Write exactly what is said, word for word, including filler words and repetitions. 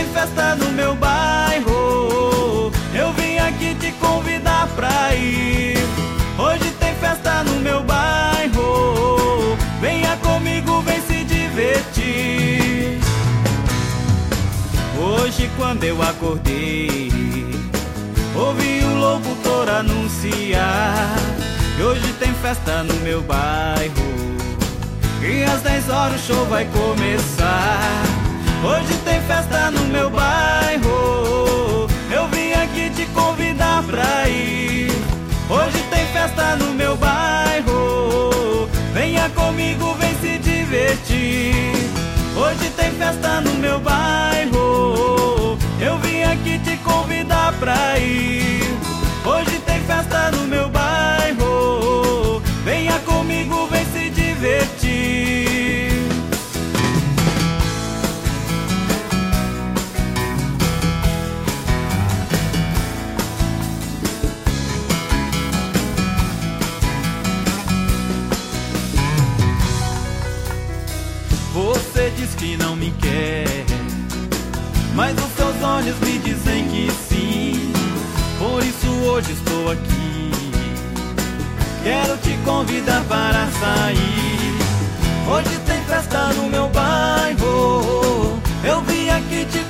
tem festa no meu bairro, eu vim aqui te convidar pra ir. Hoje tem festa no meu bairro, venha comigo, vem se divertir. Hoje quando eu acordei, ouvi o locutor anunciar que hoje tem festa no meu bairro, e às dez horas o show vai começar. Hoje tem festa no meu bairro, eu vim aqui te convidar pra ir. Hoje tem festa no meu bairro, venha comigo, vem se divertir. Hoje tem festa no meu bairro, eu vim aqui te convidar pra ir. Hoje tem festa no meu bairro, venha comigo, vem se divertir. Você diz que não me quer, mas os seus olhos me dizem que sim. Por isso hoje estou aqui, quero te convidar para sair. Hoje tem festa no meu bairro, eu vim aqui te